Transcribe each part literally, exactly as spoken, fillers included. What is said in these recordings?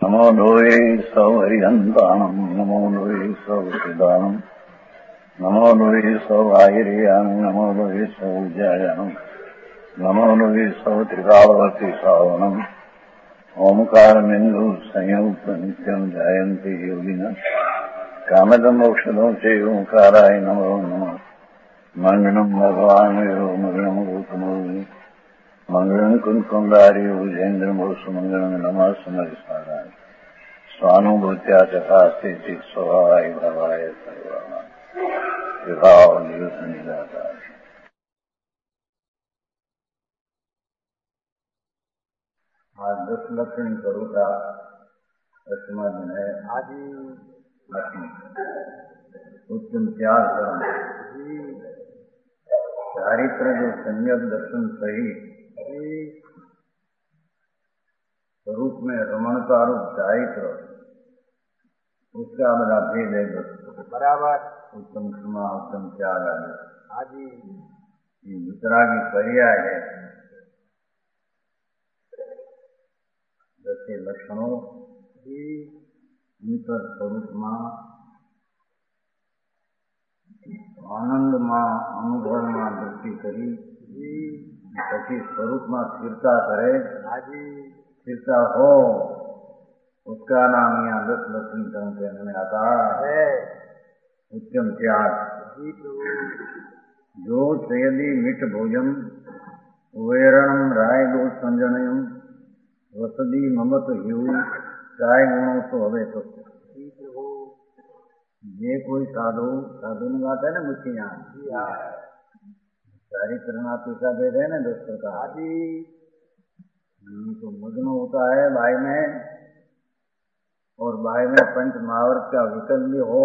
नमो लोये सौहरिहन्ताणम् नमो लोये सौहृदानम् नमो लोये सौभागिर्यानम् नमो लोये सौजायानम् नमो लोये सौत्रिकावती सावनम् ओंकारमिन्दु संयुक्त नित्यम् जायन्ति योगिनः कामदम् मोक्षदम् च ओंकाराय नमो नमः मङ्गलम् भगवान् यो मङ्गलम् रूपमोहि मंगलम कुंकुमधारी भुजेन्द्र सुमंगलम नमः समरिस्मराय स्वानुभूत्या चकास्ते चित स्वभावाय भवाय सर्वाणा विभाव नियुक्त निराकार। आज दस लक्षण करू का दसवां दिन है। आज लक्ष्मी उत्तम त्याग कर्म चारित्र जो संयम दर्शन सही स्वरूप में रमणता रूप चारित्र उसका बड़ा भेद है बराबर। उत्तम क्षमा उत्तम त्याग आदि ये दूसरा की पर्याय है। दसे लक्षणों अंतर स्वरूप में आनंद में अनुभव में दृष्टि करी પછી स्वरूप में स्थिरता करे। स्थिरता हो उसका नाम यहाँ दस लक्ष्मी कर्म कहने में आता है। उत्तम त्याग जो चयदी मिठ भोजन वेरणम राय दो संजनयम वसदी ममत हिउ काय गुणों तो हवे तो ये कोई साधु साधु ने बात है ना मुझे यहाँ चारित्र पिता भेद है ना दस प्रकार आदि तो मग्न होता है भाई में और भाई में पंच महावर्त का विकल्प भी हो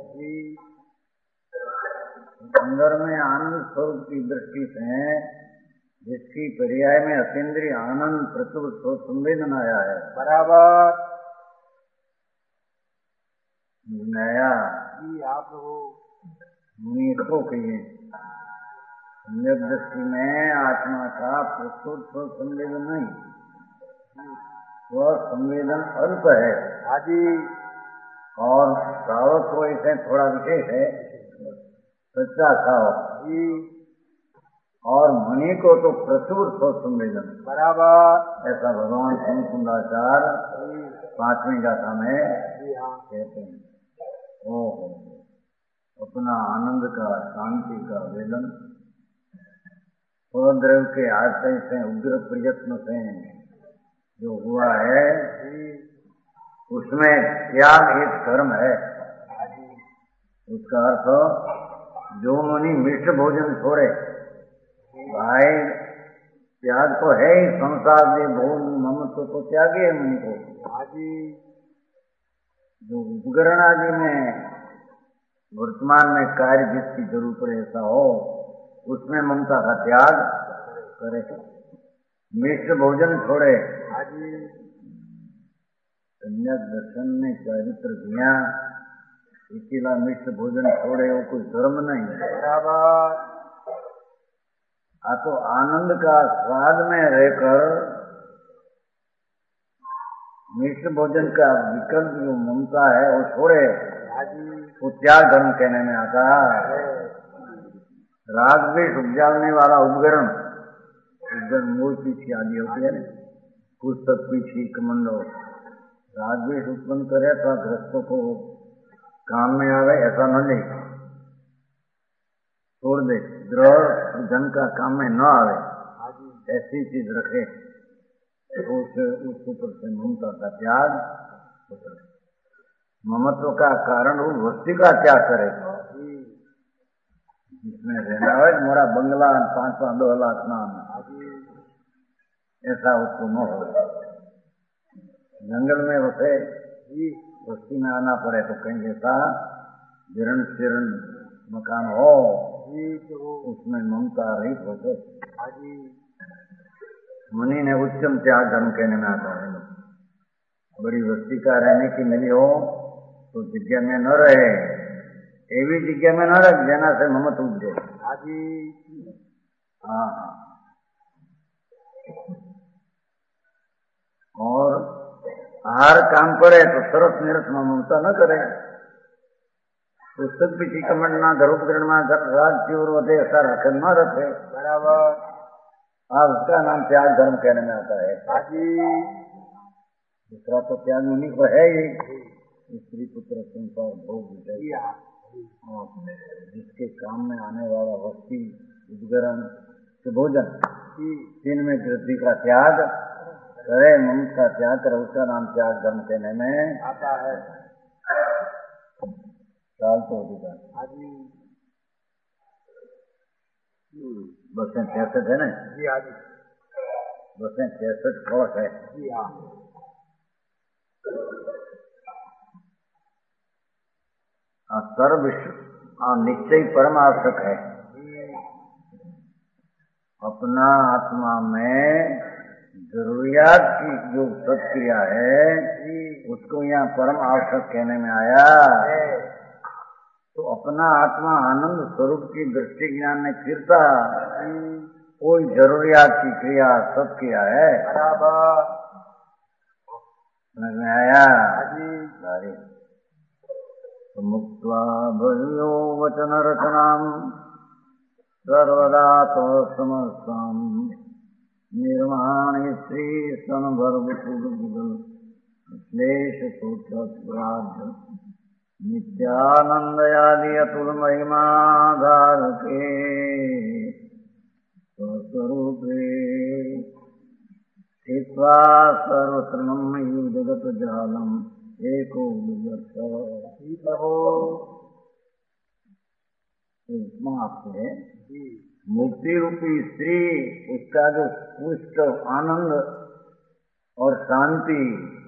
अंदर में आनंद स्वरूप की दृष्टि से जिसकी पर्याय में अतीन्द्रिय आनंद प्रचुर संवेदन आया है बराबर नया आप मुनि को कहिए सम्यक दृष्टि में आत्मा का प्रस्तुत संवेदन नहीं वह संवेदन अल्प है आदि और श्रावक को इसे थोड़ा विशेष है सच्चा श्रावक और मुनि को तो प्रचुर संवेदन बराबर। ऐसा भगवान सुंदराचार्य पांचवी गाथा में कहते हैं। ओहो अपना आनंद का शांति का वेदन स्वद्रव के आश्रय से उग्र प्रयत्न से जो हुआ है उसमें त्याग एक धर्म है। उसका अर्थ जो मुनि मिष्ट भोजन छोड़े भाई त्याग तो है ही संसार दे भोग ममत्व तो त्यागे है मुनि को आदि जो उपकरण आदि में वर्तमान में कार्य जिसकी जरूरत पड़े ऐसा हो उसमें ममता का त्याग करे। मिष्ट भोजन छोड़े आदि सम्यक दर्शन में चारित्र दिया अकेला मिष्ट भोजन छोड़े वो कोई धर्म नहीं बराबर। आ तो आनंद का स्वाद में रहकर मिष्ट भोजन का विकल्प जो ममता है वो छोड़े वो त्याग धर्म कहने में आता है। राग द्वेष उपजाने वाला उपकरण उपकरण मूल पीछी आदि होती है पुस्तक पीछी कमंडो राग द्वेष उत्पन्न करे तो ग्रस्तों को काम में आवे ऐसा न ले छोड़ दे ग्रह जन का काम में न आवे ऐसी चीज रखे उस उस ऊपर से ममता का त्याग ममत्व का कारण वो वस्ती का त्याग करे जिसमें रहना है मोरा बंगला पांच पांच दो लाख नाम ऐसा उसको न हो। जंगल में बसे बस्ती में आना पड़े तो कहीं ऐसा जीर्ण शीर्ण मकान हो उसमें ममता रहित होते। मुनि ने उच्चम त्याग धर्म कहने में आता है। बड़ी वस्ती का रहने की मिली हो तो जगह में न रहे एवी जगह में न रख देना से ममत उठ जाए। हाँ और बाहर काम पड़े तो सरस निरस में ममता न करे। पुस्तक पीछी कमंड ना धरोपकरण में राज चोर वधे ऐसा रखन न रखे। बराबर। आज उसका नाम त्याग धर्म कहने में आता है। दूसरा तो त्याग उन्हीं को है ही, स्त्री पुत्र संसार भोग विषय, जिसके काम में आने वाला वस्ती उद्गरण के भोजन, तीन में वृद्धि का त्याग करे, ममता का त्याग करे, उसका नाम त्याग धर्म कहने में आता है। साल तो अधिकार बसें छियासठ है ना जी? हाँ जी, बसें छियासठ सड़क है जी। हाँ, सर्व निश्चय परम आवश्यक है। अपना आत्मा में जरूरियात की जो सत्क्रिया है उसको यहाँ परम आवश्यक कहने में आया। तो अपना आत्मा आनंद स्वरूप की दृष्टि ज्ञान में फिरता कोई जरूरियात की क्रिया सत्क्रिया है। बराबर समझ में आया? सारी तो मुक्त्वा भयो वचन रचनाम सर्वदा तो समस्ताम निर्माण स्त्री सन गर्भ क्लेश सूत्र नित्यानंदयादि अतुल महिमाधार के स्वरूपे स्थित्वा सर्वतृणमयी जगत जालम एको प्रभो। उपमा आपसे मुक्ति रूपी स्त्री, उसका जो पुष्ट आनंद और शांति,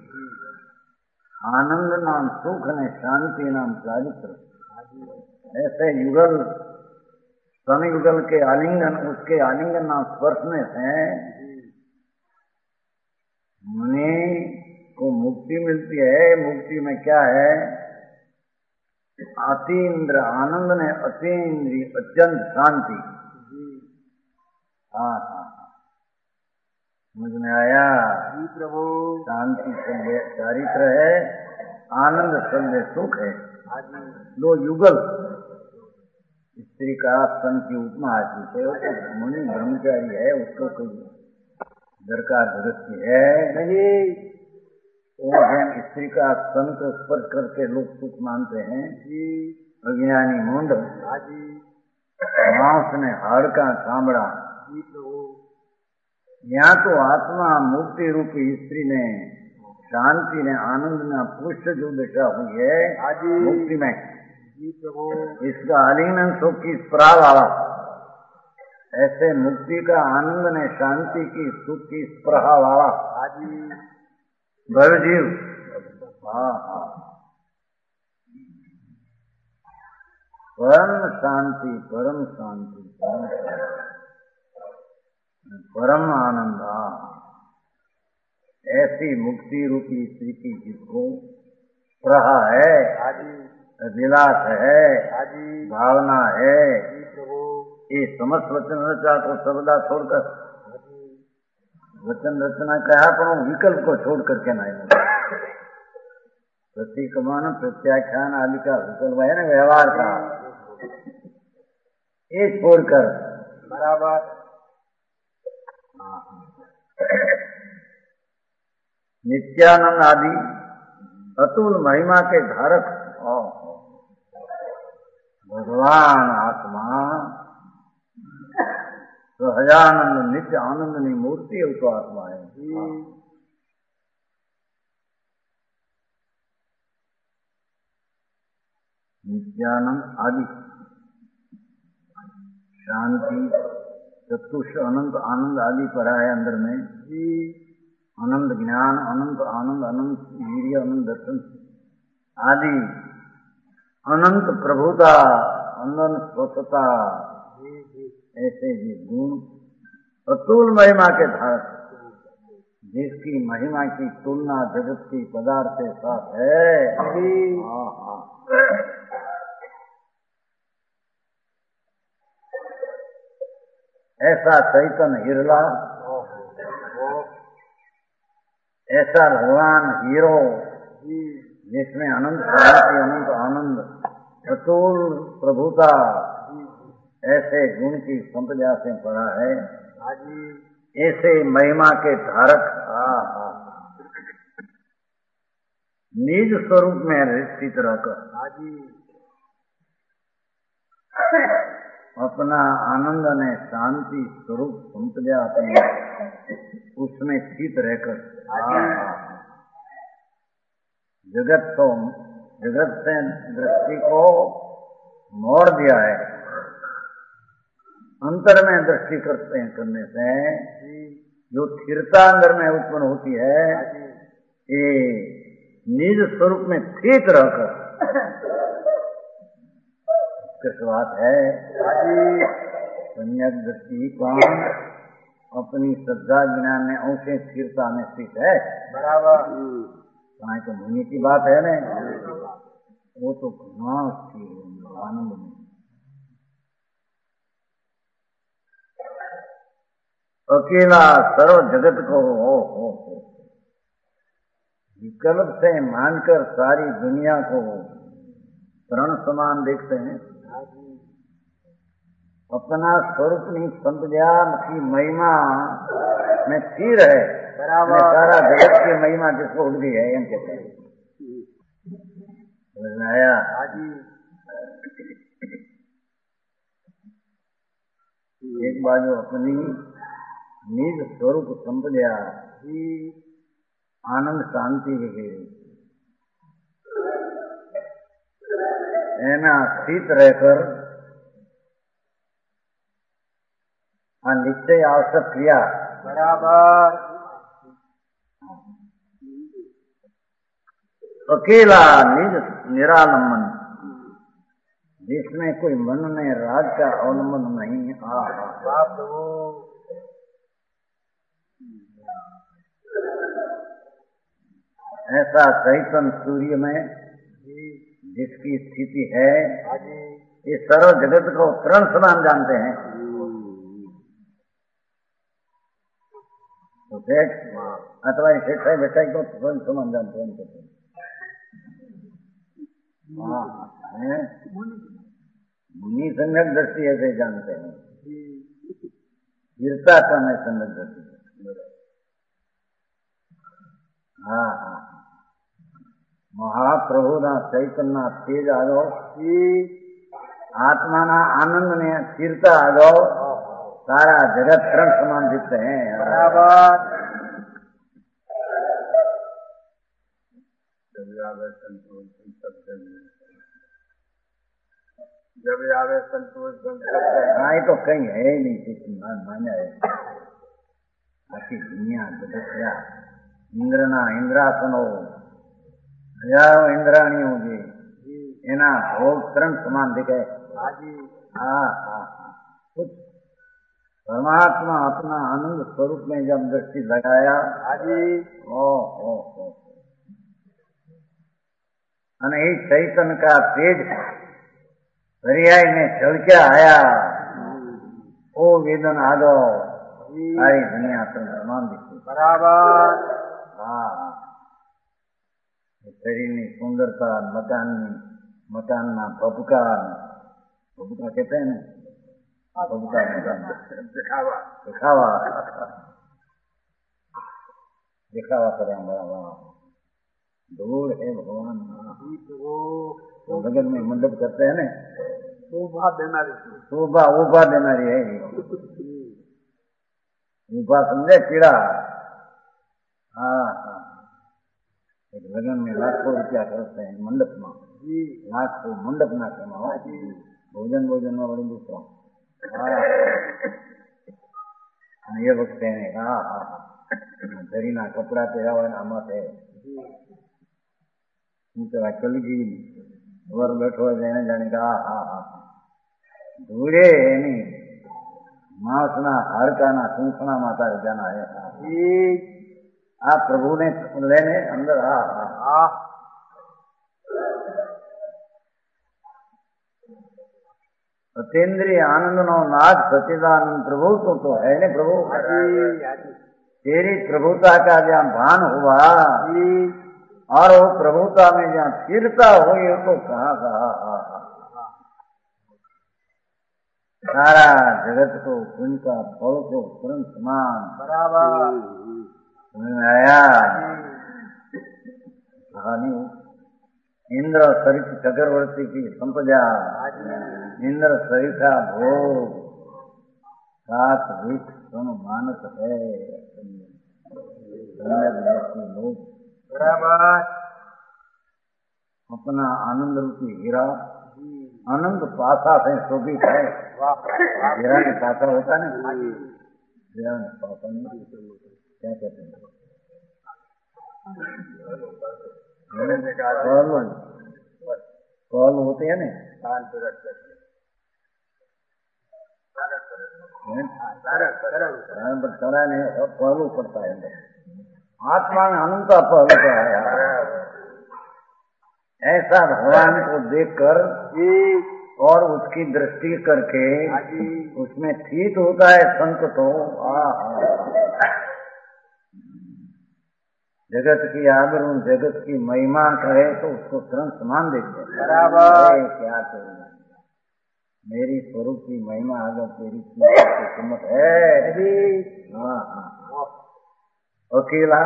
आनंद नाम सुख ने, शांति नाम चारित्र, ऐसे युगल सन युगल के आलिंगन, उसके आलिंगन नाम स्पर्शने से मुनि को मुक्ति मिलती है। मुक्ति में क्या है? अतीन्द्र आनंद ने, अतीन्द्रिय अत्यंत शांति। हाँ हाँ, समझ में आया जी प्रभु? शांति शब्द चारित्र है, आनंद शब्द सुख है। दो युगल स्त्री का स्तन की उपमा आती है। मुनि ब्रह्मचारी है, उसको कोई दरकार दृष्टि है नहीं। वो स्त्री का स्तन को स्पर्श करके लोग सुख मानते हैं। अज्ञानी मुंड मांस ने हाड़ का चामड़ा। यहाँ तो आत्मा मुक्ति रूपी स्त्री ने, शांति ने, आनंद ने पुष्ट जो दशा हुई है मुक्ति में, इसका आलिंगन सुख की स्पृहा वाला। ऐसे मुक्ति का आनंद ने, शांति की, सुख की स्पृहा वाला भव जीव। हाँ हाँ, परम शांति, परम शांति, परम शांति, परम आनंद, ऐसी मुक्ति रूपी स्त्री की जिसको स्पृहा है, विलास है, भावना है, ये समस्त वचन रचा को सर्वदा छोड़कर, वचन रचना कहा पर विकल्प को छोड़ करके नहीं, प्रतीकमान प्रत्याख्यान आदि का विकल्प है ना, व्यवहार का, ये छोड़कर बराबर नित्यानंद आदि अतुल महिमा के धारक भगवान आत्मा सहजानंद नित्य आनंद की मूर्ति है, उसको आत्मा है। नित्यानंद आदि शांति चतुष अनंत आनंद आदि पढ़ा है अंदर में। अनंत ज्ञान, अनंत आनंद, अनंत वीर्य, अनंत दर्शन आदि, अनंत प्रभुता, अनंत स्वच्छता, ऐसे ही गुण अतुल महिमा के धारक, जिसकी महिमा की तुलना जगत की पदार्थ के साथ है। हाँ हाँ, ऐसा चैतन्य हिरला ऐसा भगवान हीरो जिसमें अनंत शांति, अनंत आनंद, अतुल प्रभुता, ऐसे गुण की संपदा से पड़ा है। ऐसे महिमा के धारक निज स्वरूप में स्थित रहकर अपना आनंद ने शांति स्वरूप संपदा अपने उसमें स्थित रहकर जगत को जगत से दृष्टि को मोड़ दिया है। अंतर में दृष्टि करते हैं, करने से जो स्थिरता अंदर में उत्पन्न होती है, ये निज स्वरूप में स्थित रहकर किस बात है। सम्यक दृष्टि कौन अपनी श्रद्धा ज्ञान में अंशे स्थिरता में स्थित है। बराबर कहाँ तो मुनि की बात है ना, वो तो कहाँ आनंद में अकेला सर्व जगत को हो हो हो विकल्प से मानकर सारी दुनिया को तरण समान देखते हैं। अपना स्वरूप नहीं संपदा की महिमा में स्थिर है। बराबर सारा जगत की महिमा जिसको उड़ गई है, एम कहते हैं। समझाया एक बाजू अपनी निज स्वरूप संपदा आनंद शांति के एना स्थित रहकर निश्चय आवश्यक क्रिया। बराबर अकेला निज निरालंबन जिसमें कोई मन में राज का अवलंबन नहीं। ऐसा चैतन्य सूर्य में जिसकी स्थिति है, ये सर्व जगत को तरण समान जानते हैं। तो सेठ अथवा सेठ है बेटा को तरण समान जानते हैं। मुनि सम्यक दृष्टि ऐसे जानते हैं, गिरता तो मैं सम्यक दृष्टि। हाँ हाँ महाप्रभु ना चैतन्य तेज आ जाओ, आत्मा ना आनंद ने स्थिरता आ जाओ, सारा जगत तरण समान दिखते हैं। बराबर जब आवे संतोष हाँ ये तो कहीं है नहीं, किसी मान्य है। आखी दुनिया जगत क्या इंद्रना इंद्रासनो हजारों इंद्राणियों की एना भोग तरण समान दिखे। हाँ हाँ कुछ परमात्मा अपना आनंद स्वरूप में जब दृष्टि लगाया, ओ ओ ओ अने चैतन्य का तेज पर्याय में झलक्या आया, ओ वेदन आ जाओ, सारी दुनिया समान दिखती। बराबर हाँ शरीर की सुंदरता, मकान मकान ना भबका भबका कहते हैं ना, भबका दिखावा दिखावा दिखावा करें। बराबर दूर है भगवान तो बगल में मंडप करते हैं ना, शोभा देना शोभा उभा देना है। उभा समझे कीड़ा। हाँ हाँ एक लगन में लाखों रुपया करते हैं मंडप में, लाखों मंडप ना कमाओ, भोजन भोजन में बड़ी दूसरा। ये वक्त है हाँ हाँ दरी ना कपड़ा पहरा हुआ मत है कलगी वर बैठो जाने जाने का हाँ हाँ धूड़े नहीं मांसना हाड़काना सूखना माता जाना है। आ प्रभु ने लेने अंदर आ आ सतेंद्रीय आनंद नो नाथ सचिदानंद प्रभु तो तो है ने प्रभु तेरी प्रभुता का जहाँ भान हुआ और वो प्रभुता में जहाँ स्थिरता हुई तो कहा कहा सारा जगत को उनका फल को तुरंत समान बराबर आया। कहानी इंद्र सरित चक्रवर्ती की संपदा, इंद्र सरिता भोग सात वृक्ष मानस है लोग बराबर अपना आनंद रूपी हीरा आनंद पासा से शोभित है। हीरा में पासा होता है ना, हीरा में पासा नहीं, क्या कहते हैं कॉल होते हैं ना, तरह नहीं पहलू पड़ता है अंदर, आत्मा में अनंत का पहलू का है। ऐसा भगवान को देखकर और उसकी दृष्टि करके उसमें ठीक होता है संत तो जगत की आबरू जगत की महिमा करे तो उसको तुरंत समान देखते हैं। बराबर क्या करूँ मेरी स्वरूप की महिमा अगर तेरी कीमत है। हाँ हाँ अकेला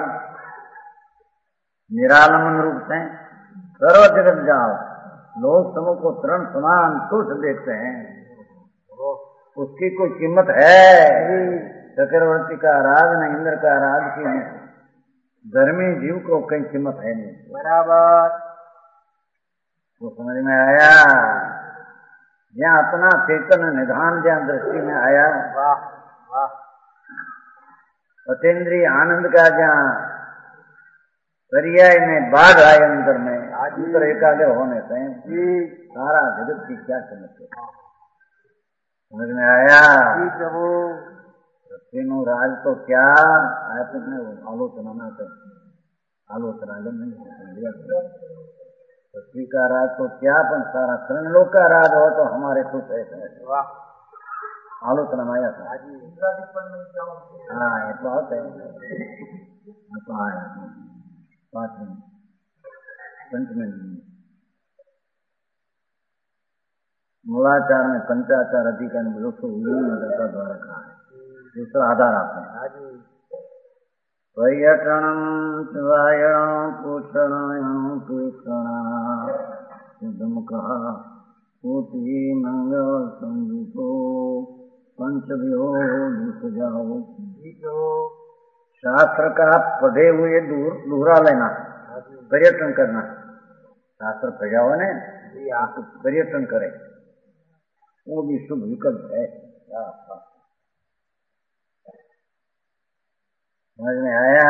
निरालंबन रूप से सर्व जगत जाओ लोग समूह को तुरंत समान तुष देखते हैं, उसकी कोई कीमत है। चक्रवर्ती का राज न इंद्र का राज की धर्मी जीव को कहीं कीमत है नहीं। बराबर वो समझ में आया जहाँ अपना चेतन निधान जहाँ दृष्टि में आया। वाह वाह अतीन्द्रिय आनंद का जहाँ पर्याय में बाढ़ आए अंदर में अंतर एकाग्र होने से सारा जगत की क्या कीमत है समझ में आया। तीनों राज तो क्या आपने आलोचना न कर आलोचना नहीं पृथ्वी का राज तो क्या पण सारा तीन लोक का राज हो तो हमारे कुछ ऐसा आलोचना आया था। हाँ ये तो होता है पाँच मिनट पंचमिनट मूलाचार में पंचाचार अधिकार में लोग द्वारा कहा है दूसरा आधार आपने पर्यटनम वायण पोषणायण पेषण कहा कोटि मंगल संगीतो पंचभ्यो जाओ। शास्त्र का पढ़े हुए दूर दूरा लेना पर्यटन करना, शास्त्र पढ़ा हुआ ने आप पर्यटन करे वो भी शुभ विकल्प है। समझ में आया।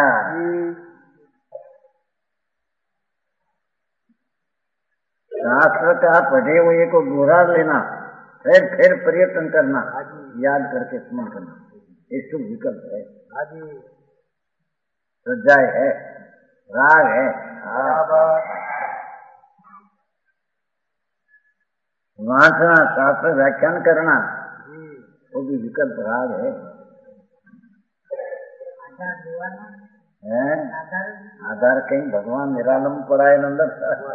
शास्त्र का पढ़े हुए को दोहरा लेना फिर फिर पर्यटन करना याद करके स्मरण करना ये शुभ विकल्प है। सज्जाए है राग है। वांचना शास्त्र व्याख्यान करना वो भी विकल्प राग है, है? आधार कहीं भगवान निरालंब पड़ाए नंदन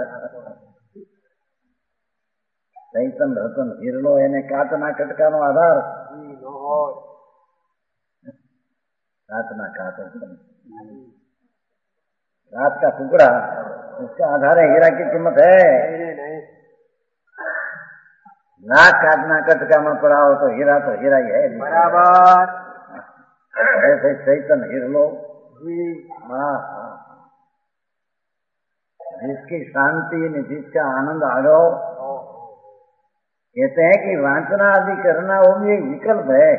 चैतन रतन हिरलो એને કાચના કટકાનો આધાર काचना काट रात का टुकड़ा उसका आधार है हीरा की कीमत है। लाख काटना कटका में पड़ा हो तो हीरा तो हीरा ही है बराबर। ऐसे चैतन हिरलो जिसकी शांति ने जिसका आनंद आ गो कहते हैं कि वांचना आदि करना वो भी एक विकल्प है,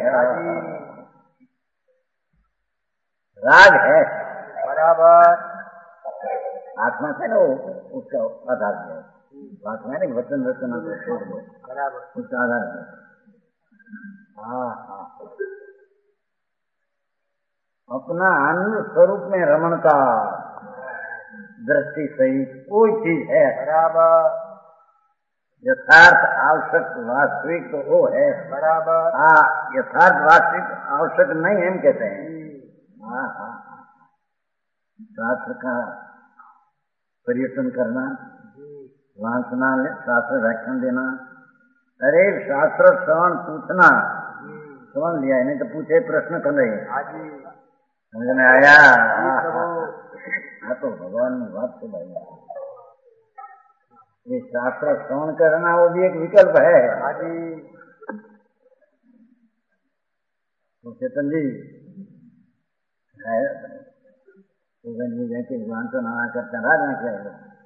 राग है बराबर। आत्मा से ना वो उसका आधार है, वासना नहीं वचन रचना को छोड़ दो बराबर उसका आधार है। हाँ हाँ अपना आनंद स्वरूप में रमणता दृष्टि सहित कोई चीज है बराबर। यथार्थ आवश्यक वास्तविक तो वो है बराबर। हाँ यथार्थ वास्तविक आवश्यक नहीं हम कहते हैं। हाँ हाँ हाँ, शास्त्र का पर्यटन करना, वांचना, शास्त्र व्याख्यान देना। अरे शास्त्र श्रवण पूछना, श्रवण लिया नहीं तो पूछे प्रश्न कर रहे समझ में आया। हाँ तो भगवान की बात तो भाई, ये शास्त्र श्रवण करना वो भी एक विकल्प है। तो चेतन जी है जी जैसे भगवान को नाना करते राज में क्या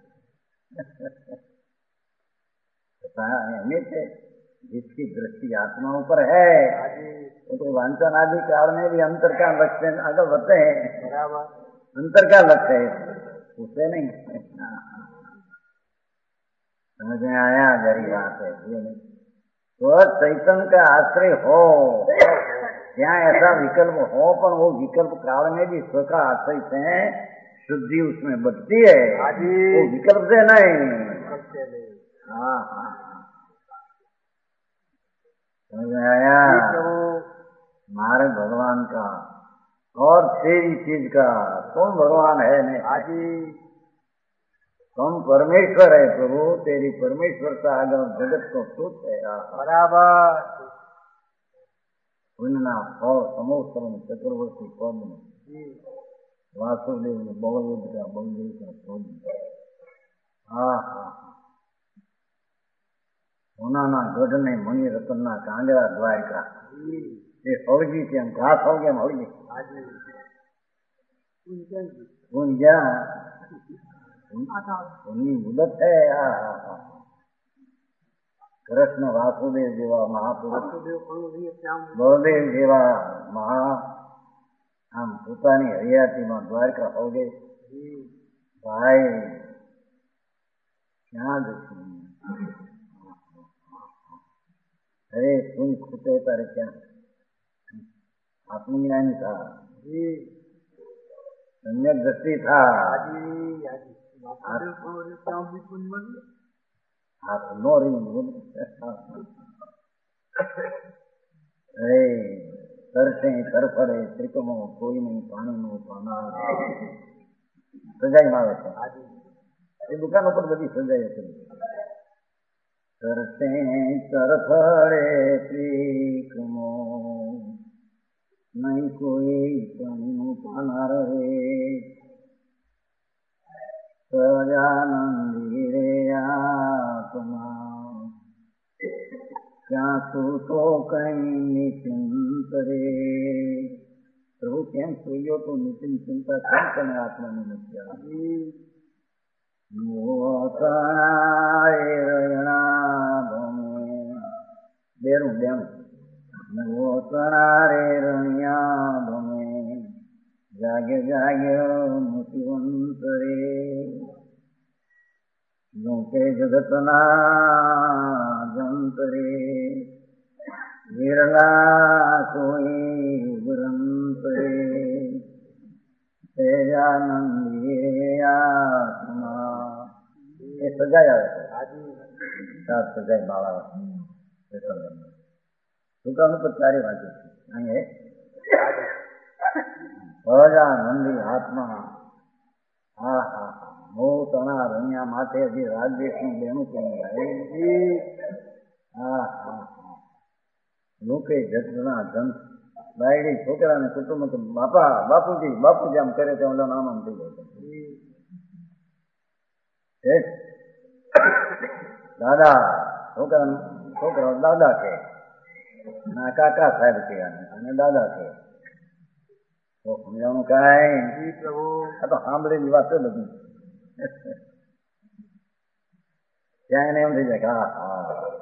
है, जिसकी दृष्टि आत्माओं पर है वो तो वांछन आदि काल में भी अंतर का लक्ष्य आगे बढ़ते हैं, अंतर का लक्ष्य है उससे नहीं। समझ में आया, गरीब बात है ये नहीं। तो चैतन्य का आश्रय हो, यहाँ ऐसा विकल्प हो, पर वो विकल्प काल में भी स्व का आश्रय से शुद्धि उसमें बढ़ती है, वो विकल्प से नहीं। हाँ हाँ समझ में आया। हमारे भगवान का और तेरी चीज का कौन भगवान है नहीं, तुम परमेश्वर है प्रभु, तेरी परमेश्वर का आगम जगत को सुख है बराबर। पुण्यना फल समोत्तरम चतुर्वर्ती पद में वासुदेव ने बहुयुद्ध का बलदेव का पद। हाँ हाँ होना गढ़ ने मणि रतन कांगड़ा द्वारका ये फौजी के हम घास हो गए फौजी क्या उन्हीं मुदत है। कृष्ण वासुदेव जेवा महापुरुष बलदेव जेवा महा हम પોતાની હરિયાતીમાં દ્વારકા હો ગए ભાઈ क्या देखी। अरे तुम खुटे तारे क्या आत्मज्ञान था, सम्यक दृष्टि था, अरे तरसे तरफड़े त्रिकमो कोई नहीं पानी नो पाना सजाई मावे ये दुकान पर बड़ी सजाई है। तरसे तरफड़े त्रिकमो नहीं कोई पानी नो पाना रहे सजानंदी रे आत्मा क्या तू तो कहीं निचिंत रे। प्रभु केम सोइयो तो निचिंत चिंता केम करने आत्मा ने नत्या मोताए रयणा भमे बेरू बेरू मोतारे रणिया भमे जागे जागे मुतिवंत रे लोके जगतना जंतरे विरला कोई उग्रंतरे तेजानंदी आत्मा ये सजाया सात सजाए बाबा दुकान पर चारे बाजू आएंगे सजानंदी आत्मा। हाँ हाँ मो तना रैया माथे हજી રાજદેશ નું બેનું કેમ જાય। હા હા હા લોકે જગના જન બાયડી છોકરાને કુટુંબ તો બાપા બાપુજી બાપુજી આમ કરે તો ઓલા નામ આમ થઈ જાય દાદા છોકરા છોકરા દાદા કે ના કાકા સાહેબ કે અને દાદા કે તો સમજાણું કાંઈ પ્રભુ આ તો સાંભળેલી વાત છે બધી ત્યાં એને એમ થઈ જાય કે હા હા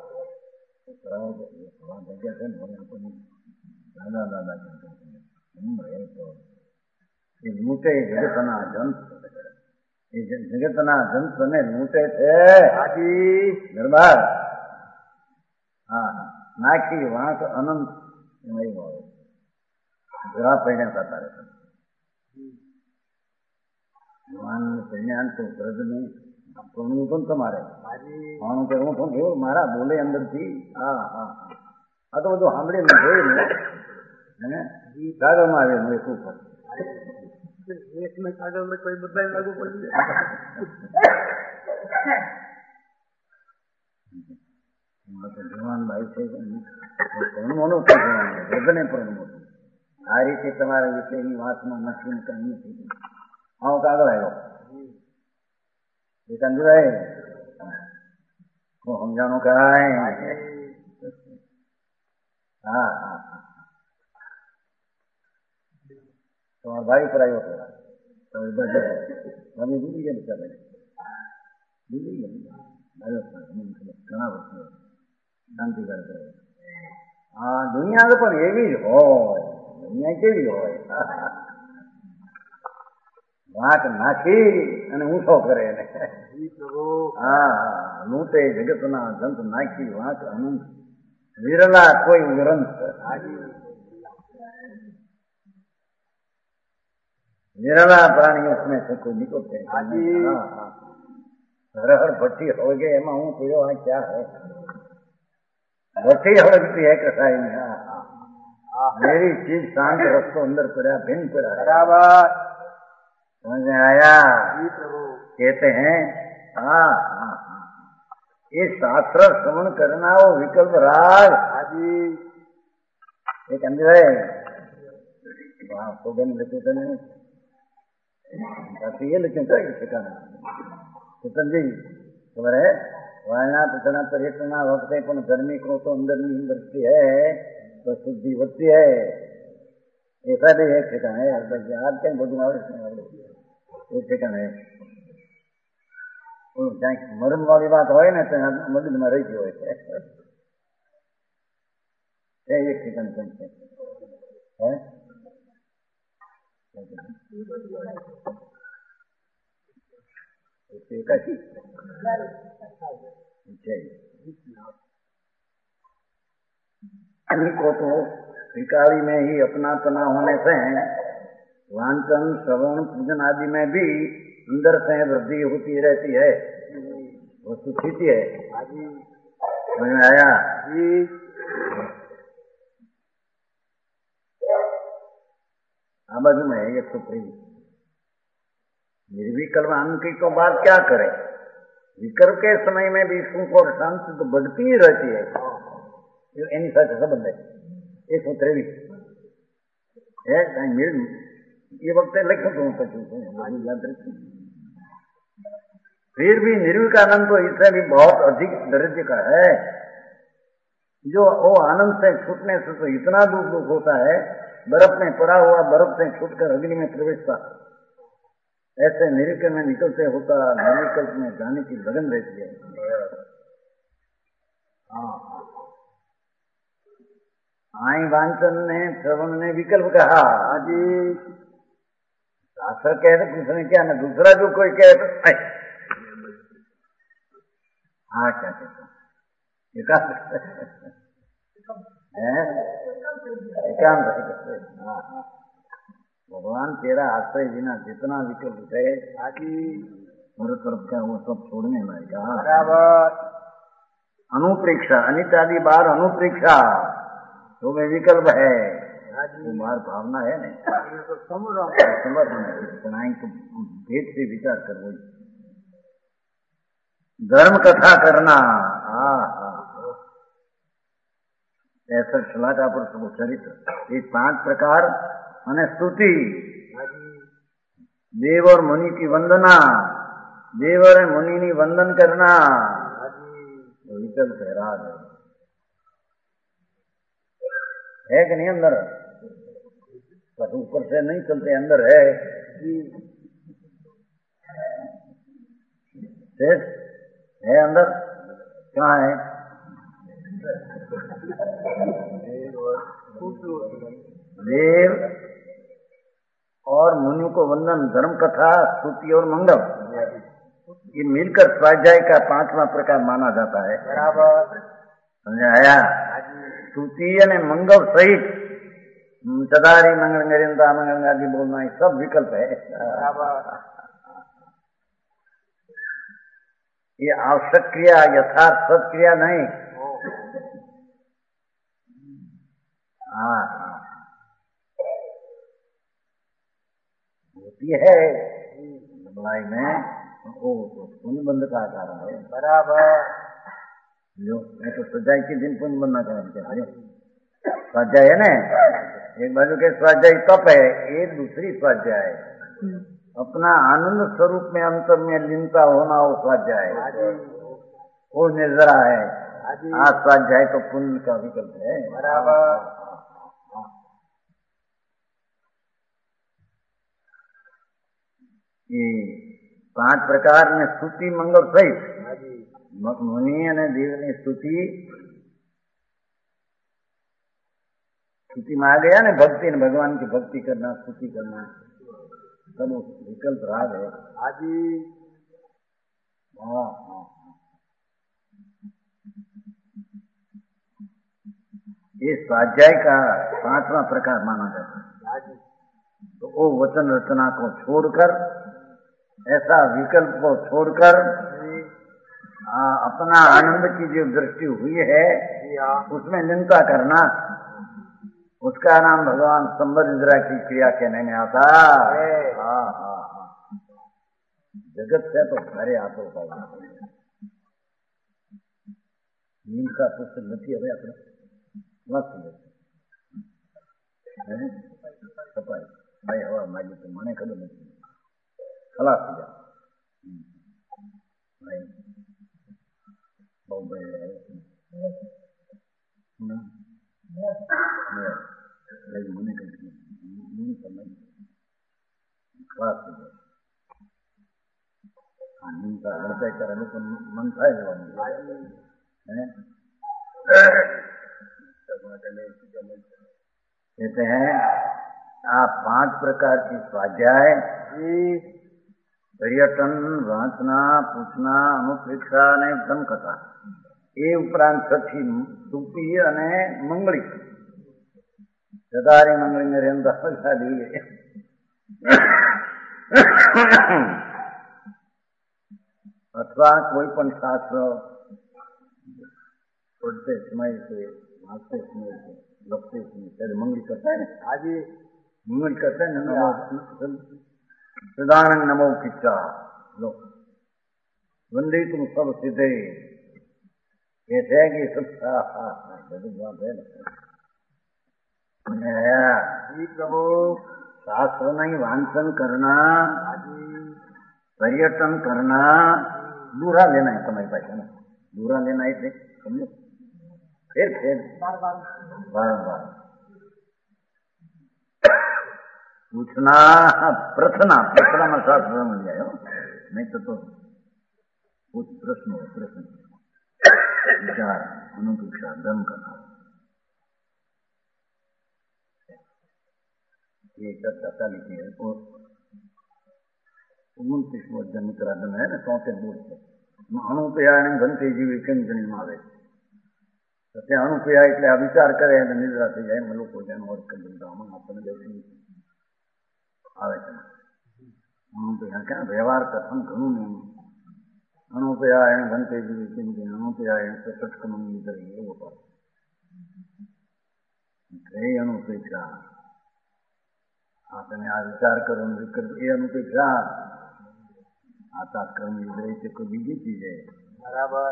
જગ્યા છે ને મને આપણને દાદા દાદા એમ રહે તો એ લૂંટે જગતના જંત એ જગતના જંતને લૂંટે છે હાજી દરબાર। હા નાખી વાંક અનંત એમાં એવું આવે જરા પૈણા થતા રહેતા ભગવાન કલ્યાણ તો વ્રજ નહીં આપણું પણ તમારે માનું કે હું પણ એવું મારા બોલે અંદરથી હા હા આ તો બધું સાંભળીને જોઈને હે સાગરમાં આવે હું શું કરું इसमें कागज में कोई मुद्दा ही लागू पड़ गया। ભગવાન ભાઈ છે મોનો જગને પણ મોટું આ રીતે તમારા વિષયની વાતમાં નથી કરવી છે. આવો કાગળ આવ્યો એ કંદુરાય હું સમજાણું કાય. હા હા હા તમારા ભાઈ પર આવ્યો હતો તમે ભૂલી ગયા ચાલે ભૂલી ગયા ઘણા વર્ષો શાંતિ કરે. હા દુનિયા તો પણ એવી જ હોય. દુનિયા કેવી હોય વાંક નાખી અને ઊંચો કરે એને. હા લૂંટે જગતના જંત નાખી વાંક અનંત વિરલા કોઈ ગ્રંથ विरला प्राणी उसमें से कोई निकलते हैं. हर भट्टी हो गए एमा हूँ पीड़ो है क्या है भट्टी हड़कती है कसाई में. मेरी चीज शांत रस्तो अंदर पड़ा भिन्न पड़ा बराबर समझ में आया. कहते हैं हाँ हाँ ये शास्त्र श्रवण करना वो विकल्प राग एक अंदर है वहाँ तो बन लेते थे नहीं ये लेकिन ठिकाना चेतन जी खबर है वायना पिछड़ा पर्यटना वक्त पण गर्मी को तो अंदर ની અંદર है तो शुद्धि होती है. ऐसा भी एक ठिकाना है आज कहीं બધું આવે एक ठिकाना है मरम वाली बात हो ना तो मगज में रही हो एक ठिकाना है को तो भिखारी में ही अपना तना होने से वांचन श्रवण पूजन आदि में भी अंदर से वृद्धि होती रहती है. वस्तु स्थिति है समझ में आया. आ बाजू में एक सौ प्रेम निर्विकल्प अंक की तो बात क्या करे. विकल्प के समय में भी सुख और शांति तो बढ़ती ही रहती है. एनी साथ संबंध है एक सौ त्रेवीस ये वक्त लिख याद रखिए. फिर भी निर्विकानंद तो इससे भी बहुत अधिक दर्जे का है. जो वो आनंद से छूटने से तो इतना दुख दुख होता है बर्फ में पड़ा हुआ बर्फ से छूटकर अग्नि में प्रवेशता ऐसे निरीक्षण में निकलते होता निर्विकल्प में जाने की लगन रहती है. हाँ आई वांचन ने श्रवण ने विकल्प कहा जी शास्त्र कहे तो दूसरे क्या ना दूसरा जो कोई कहे तो हाँ क्या कहते एकांत भगवान तेरा आश्रय बिना जितना विकल्प है मेरे तरफ का वो सब छोड़ने लायका. बराबर अनुप्रेक्षा अनितादि बार अनुप्रेक्षा तो में विकल्प है वो बार भावना है नहीं समझ नहीं तो भेद से विचार कर वही धर्म कथा करना. हाँ हाँ ऐसा श्लाघा पर सब चरित्र ये पांच प्रकार माने स्तुति देव और मुनि की वंदना देव और मुनि की वंदन करना विकल्प है राग है कि नहीं अंदर बस ऊपर से नहीं चलते अंदर है. है अंदर कहाँ है देव और मुनि को वंदन धर्म कथा स्तुति और मंगल ये मिलकर स्वाध्याय का पांचवा प्रकार माना जाता है. बराबर समझ आया. स्तुति यानी मंगल सहित सदारी मंगल गरिंदा मंगल आदि बोलना ये सब विकल्प है. ये आवश्यक क्रिया यथार्थ सत क्रिया नहीं. हाँ होती है लड़ाई में, वो पुण्य बंध का कारण है। बराबर। जो मैं तो स्वाध्याय के दिन पुण्य बंधना कारण क्या है? स्वाध्याय है ना, एक बाजू के स्वाध्याय तप है, एक दूसरी स्वाध्याय है अपना आनंद स्वरूप में अंतर में लीनता होना, वो स्वाध्याय है, वो निर्जरा है। आज स्वाध्याय तो पुण्य का विकल्प है। बराबर। ये पांच प्रकार में स्तुति मंगल सहित मुनि અને દેવની स्तुति स्तुति में आ गया ना, भक्ति ने भगवान की भक्ति करना, स्तुति करना, सब विकल्प राग है। हाजी। हाँ हाँ, ये स्वाध्याय का पांचवा प्रकार माना जाता है। तो वो वचन रचना को छोड़कर, ऐसा विकल्प को छोड़कर आ, अपना आनंद की जो दृष्टि हुई है उसमें निंदा करना, उसका नाम भगवान संबर इंद्रा की क्रिया कहने में आता है। हाँ हाँ हाँ, जगत से तो सारे हाथों का हिंसा पुस्तक નથી હવે આપણે વાંચી લઈએ સફાઈ ભાઈ હવા માગી તો મને ખબર નથી, ખલાસ થઈ જાય ભાઈ બહુ ભાઈ મને કઈ સમજ ખલાસ થઈ જાય। આ હિંસા હૃદય કરે લોકો મન થાય જવાનું कहते हैं आप पांच प्रकार की स्वाध्याय, पर्यटन, वांचना, पूछना, अनुप्रेक्षा અને ધમકથા, એ ઉપરાંત છઠ્ઠી स्तुति અને મંગળી, સદારી મંગળી ને રેંદા લગાડી અથવા કોઈ પણ શાસ્ત્ર पढ़ते समय से, भागते समय से, लपते समय पहले मंगली करता है ना। आज मंगल करता है नमो सदानंद नमो किच्चा लो वंदे तुम सब सिद्धे, कहते हैं कि सब बात है प्रभु। शास्त्र नहीं वांचन करना, पर्यटन करना, दूरा लेना है तुम्हारी पैसा ना, दूरा लेना है समझो, फिर फिर बारंबार पूछना, प्रश्ना, प्रश्न में शास्त्र मिल जाए, नहीं तो तो कुछ प्रश्न हो, प्रश्न विचार, अनुपेक्षा, धर्म करना, ये चर्चा लिखी है। और उन्तीसवें अध्याय मित्रादन है ना, चौथे बोर्ड से અણુપયા ઘનતે જીવી કેમ જન્મ આવે તો ત્યાં અણુપયા એટલે આ વિચાર કરે અને નિદ્રા થઈ જાય, એમાં લોકો જેનો અર્થ કરી દીધા આપણને બેસી આવે છે। અણુપયા ક્યાં વ્યવહાર કથન ઘણું નહીં, અણુપયા એને ઘનતે જીવી કેમ જન્મ, અણુપયા એને સટકમ કરી એવો પાડે એ અણુપેક્ષા, આ તમે આ વિચાર કરો વિકલ્પ એ અણુપેક્ષા, आत्मक्रम विद्रोह से कोई बीजी चीज है। बराबर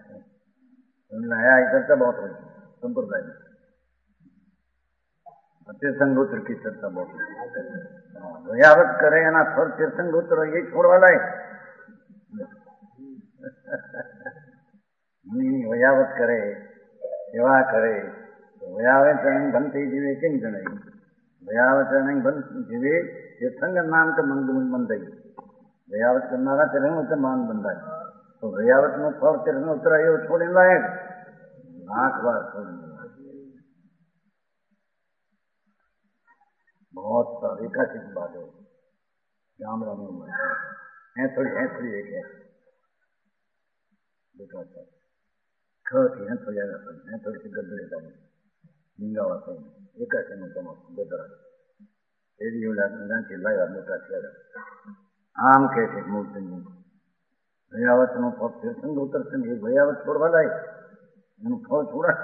नया चर्चा बहुत है संप्रदाय में, तीर्थंगोत्र की चर्चा बहुत है। वयावत करे ना थोड़ तीर्थंगोत्र ये छोड़ वाला है नहीं, वयावत करे सेवा करे तो वयावत बनते जीवे केम जनाई, वयावत बन जीवे तीर्थंग नाम का मंग बन गई, वयावत करना तिरंगोत्तर मान बंदा है तो वयावत में थोड़ा तिरंगोत्तर आयो छोड़ने लायक लाख बार छोड़ने लायक बहुत विकसित बात है। राम राम है थोड़ी है थोड़ी एक है है थोड़ी है थोड़ी सी गदरे का नींगा वाते हैं एक ऐसे में तुम गदरा एडी वाला चिल्लाया मोटा चेहरा आम कैसे मूर्ति भयावत नो तीर्थंग उतरते नहीं, भयावत छोड़वा लाए फल छोड़ा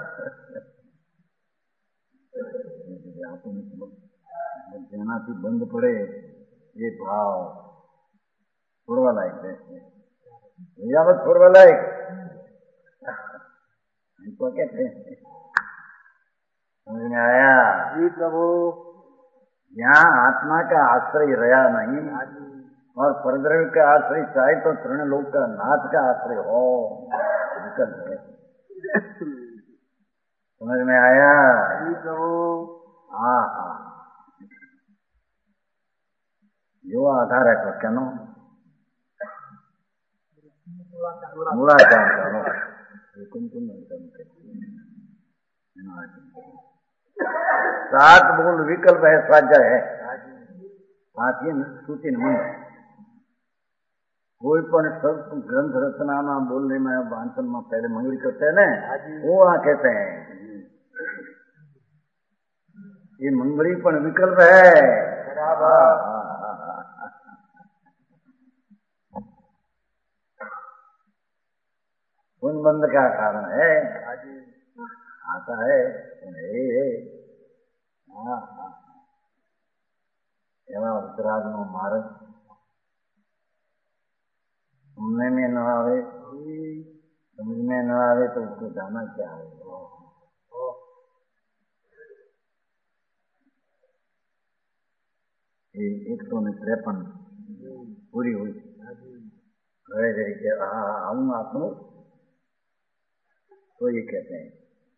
જેનાથી બંધ પડે એ ये भाव छोड़वा लायक है, भैया बस छोड़वा लायक इनको कहते हैं। समझ में आया? जी प्रभु। यहाँ आत्मा का आश्रय रहा नहीं और परद्रव्य का आश्रय चाहे तो तृण लोक का नाथ का आश्रय हो, विकल्प है। समझ में आया? जी प्रभु। हाँ हाँ, जो आधार है तो क्या नो मूलाचार करो, कुम कुम सात मूल विकल्प है, स्वाध्याय है साथी सूची मन। कोई पण सब ग्रंथ रचना ना बोलने में वांचन में पहले मंगली करते हैं ना, वो आ कहते हैं ये मंगली पण विकल्प है। उन बंद का कारण है, आता है एवं उत्तराध नो मार्ग सुनने में न आवे, समझ में न आवे तो उसको जाना क्या है। एक सौ ने तिरपन पूरी हुई तरीके आऊंगा आपको, तो ये कहते हैं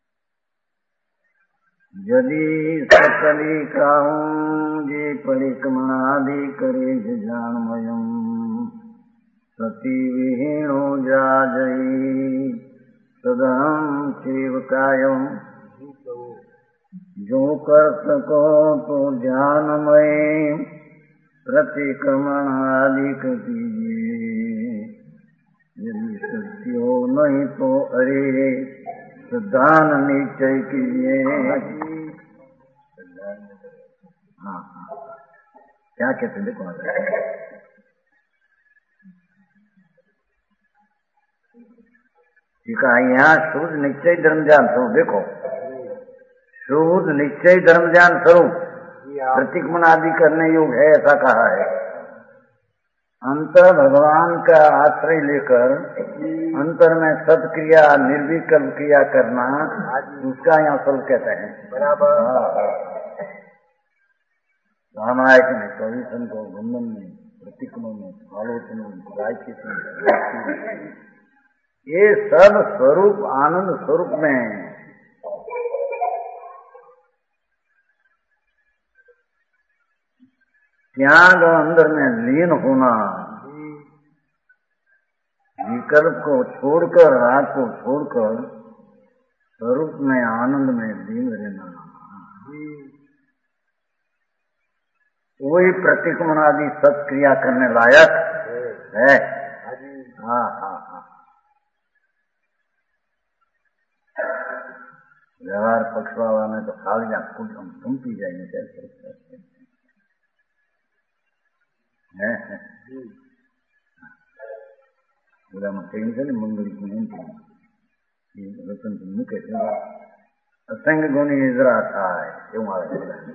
यदि सकली काहूं जे परिक्रमणादि करे जानमयम सती विहीणो जाजई सदहम सेवकायम। जो कर सको तो ध्यानमय प्रतिक्रमण आदि कीजिए, यदि सत्य हो नहीं तो अरे दान निश्चय कीजिए। हाँ हाँ, क्या कहते देखो ठीक है। यहाँ शुद्ध निश्चय धर्म ज्ञान स्वरूप देखो, शुद्ध निश्चय धर्म ज्ञान स्वरूप प्रतिक्रमण आदि करने योग है, ऐसा कहा है। अंतर भगवान का आश्रय लेकर अंतर में सत्क्रिया निर्विकल्प क्रिया करना, उसका यहाँ स्वरूप कहते हैं। बराबर। रामायण में कविशन को बंधन में प्रतिक्रमण में आलोचना में राजचित में ये सब स्वरूप आनंद स्वरूप में त्याग अंदर में लीन होना, विकल्प को छोड़कर राग को छोड़कर स्वरूप में आनंद में लीन रहना, वही प्रतिक्रमण आदि सत्क्रिया करने लायक है। हाँ हाँ हाँ, व्यवहार पक्षवाला में तो खाली आप कुछ हम तुम पी जाएंगे कैसे बोला मैं कहीं से मंगली को नहीं रतन मुके असंग गुणी निजरा था એવું આવે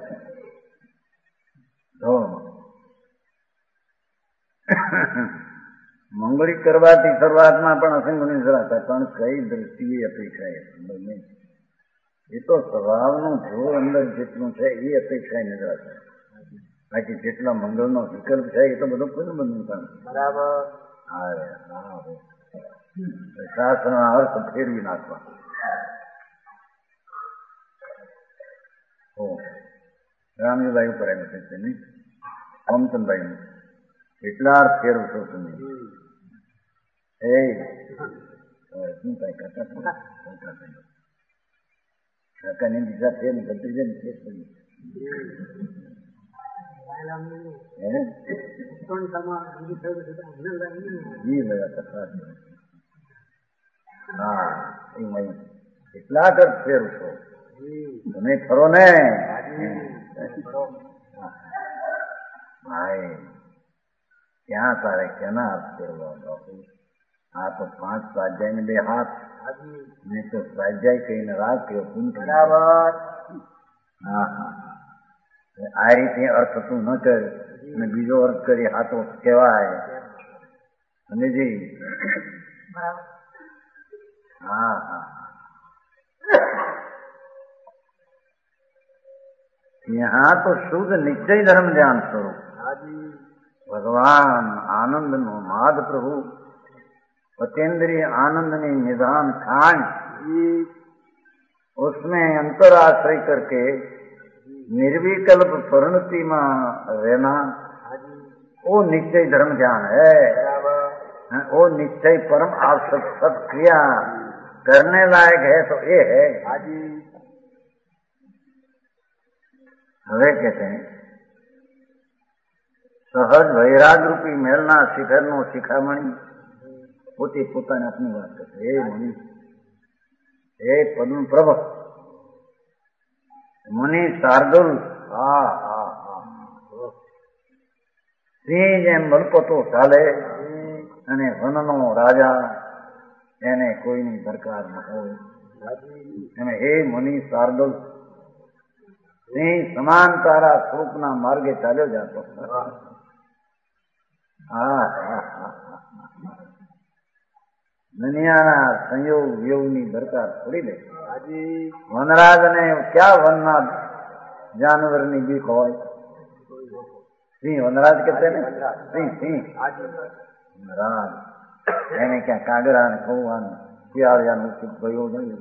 મંગળી કરવાથી શરૂઆતમાં પણ અસંગ ગુણી નિજરા હતા, પણ કઈ દ્રષ્ટિએ અપેક્ષા એ એ તો સ્વભાવનું જો અંદર જેટલું છે એ અપેક્ષા નિજરા છે, બાકી જેટલા મંગળનો વિકલ્પ છે એ તો બધો કોઈ બંધન બરાબર. શાસ્ત્રના અર્થ ફેરવી નાખવા. રામજીભાઈ ઉપર આવ્યું છે નહીં, ઓમચંદભાઈ કેટલા અર્થ ફેરવશો તમે? એ શું થાય કાકા કાકાની દિશા ફેર ને ભત્રીજા ને ફેર કરી હા એ કેટલા અર્થ ફેરવશો તમે ખરો ને ભાઈ? ક્યાં તારે કેના હાથ ફેરવા બાપુ? આ તો પાંચ સ્વાધ્યાય ને બે હાથ, મેં તો સ્વાધ્યાય કહીને રાગ કર્યો. બરાબર. હા હા, આ રીતે અર્થ તું ન કર અને બીજો અર્થ કરી હાથો કહેવાય સમજી હા હા यहाँ तो शुद्ध निश्चय धर्म ज्ञान स्वरूप भगवान आनंद नो माद प्रभु पतेंद्रीय आनंद ने निधान खान उसमें अंतराश्रय करके निर्विकल्प परिणति में रहना वो निश्चय धर्म ज्ञान है। वो निश्चय परम आवश्यक सब क्रिया करने लायक है तो ये है। હવે कहते हैं सहज वैराग रूपी मेलना शिखर नो शिखामणी પોતે પોતાને આપની વાત કરશે હે મુનિ હે પદ્મ પ્રભ મુનિ શાર્દુલ હા હા હા સિંહ જેમ બલપતો ચાલે અને વનનો રાજા એને કોઈની દરકાર ન હોય અને હે મુનિ શાર્દુલ સિંહ સમાન તારા સ્વરૂપના માર્ગે ચાલ્યો જતો હા હા હા દુનિયાના સંયોગ વિયોગની દરકાર છોડી દે વનરાજને ક્યાં વનના જાનવરની બીક હોય સિંહ વનરાજ કહેते ને સિંહ સિંહ વનરાજ એને ક્યાં કાગડા ને કૌવા ને શિયાળિયાનું ભયો નહીં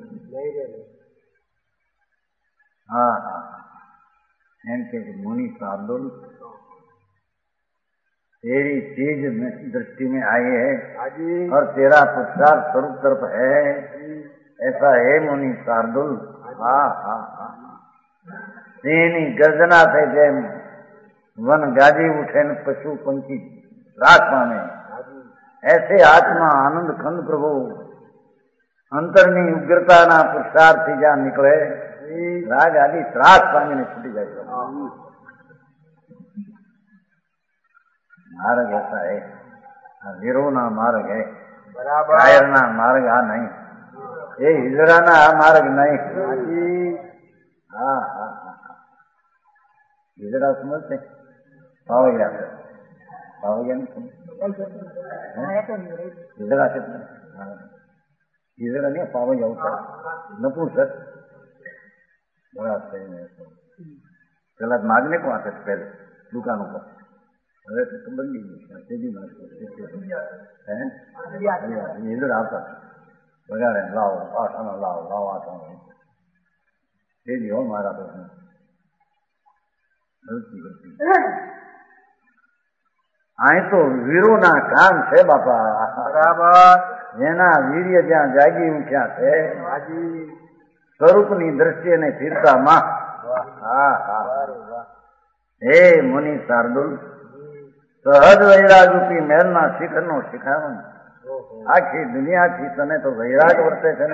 હા હા એમ કે मुनि शार्दुल तेरी चीज दृष्टि में आई है और तेरा पुरुषार्थ स्वरूप तरफ है ऐसा है मुनि शार्दुल हाँ हाँ हाँ सिंहनी गर्जना थे जेम वन गाजी उठे न पशु पंछी रात पामे ऐसे आत्मा आनंद खंड प्रभु अंतरनी उग्रता ना पुरुषार्थ थी जा निकले राग आदि त्रास पामी ने छूटी जाए मार्ग ऐसा है वीरो ना मार्ग है कायर ना मार्ग आ नहीं ये हिजरा ना मार्ग नहीं हाँ हाँ हाँ हिजरा समझते पाओ गया पाओ गया नहीं हिजरा कितना हिजरा नहीं पाओ जाओ नपुंसक बड़ा सही है चला मांगने को आते पहले दुकानों पर હવે તો સંબંધી સીધી વાત હે ઇધર આવતા બગાડે લાવો આઠાનો લાવો લાવો આઠાનો સીધી હો મારા પ્રશ્ન ગલતી ગલતી અહીં તો વીરોના કામ છે બાપા બરાબર જેના વીર્ય જ્યાં જાગી ઉઠ્યા છે સ્વરૂપની દ્રષ્ટિએ ફીરતામાં હા હા હે મુનિ શાર્દુલ सहज वैराग रूपी मेल ना शिखर नो शिखावन आखी दुनिया थी तने तो वैराग वर्ते थे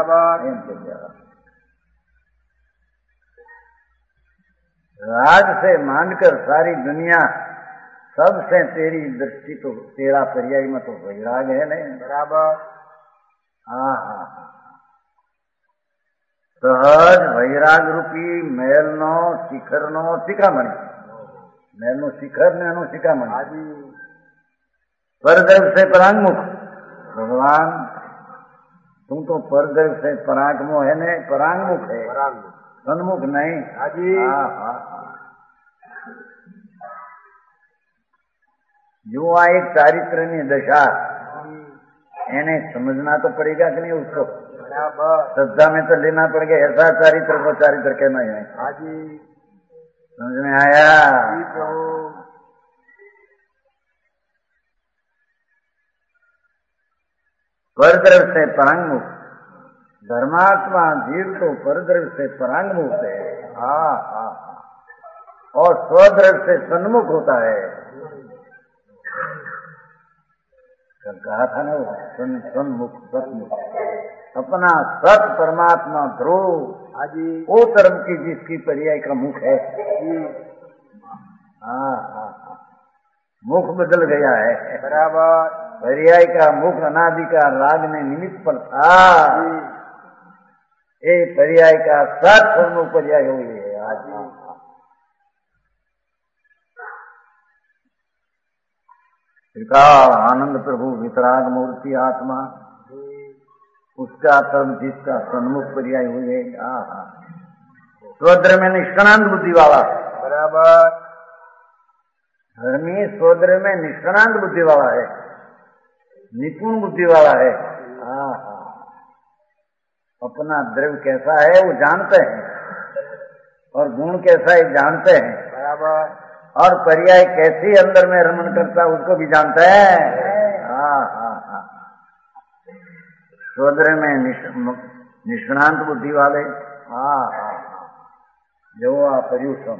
राग से मांगकर सारी दुनिया सबसे तेरी दृष्टि तो तेरा पर्याय में तो वैराग है नहीं बराबर हाँ हाँ सहज वैराग रूपी मेल नो शिखर नो शिखामणी મેલનું શિખર ને એનું શિખામણી પરદેવ से परांगमुख भगवान तुम तो परदेव से परांगमुख है ने परांगमुख है सन्मुख नहीं हाँ हाँ जो आ एक चारित्रनी दशा एने समझना तो पड़ेगा कि नहीं उसको श्रद्धा में तो लेना पड़ेगा ऐसा चारित्र को चारित्र कहना है समझ में आया परद्रव से परांगमुख धर्मात्मा जीव तो परद्रव से परांगमुख है हाँ हाँ और स्वद्रव से सन्मुख होता है कहा था ना वो सन्मुख सतमुख अपना सत परमात्मा ध्रुव वो धर्म की जिसकी पर्याय का मुख है हाँ हाँ हाँ मुख बदल गया है बराबर पर्याय का मुख अनादि का राग ने निमित्त पर था ये पर्याय का सत सन्मुख पर्याय हुई है आज त्रिकाल आनंद प्रभु वितराग मूर्ति आत्मा, उसका तब जिसका सन्मुख पर्याय हुए। स्वद्र में निष्कणांत बुद्धि वाला, बराबर। धर्मी स्वद्र में निष्कणांत बुद्धि वाला है, निपुण बुद्धि वाला है। अपना द्रव्य कैसा है वो जानते हैं, और गुण कैसा है जानते हैं, बराबर। और पर्याय कैसी अंदर में रमन करता उसको भी जानते हैं। हाँ हाँ हाँ स्वद्र में निष्णांत बुद्धि वाले। हाँ हाँ जो पर्यूषण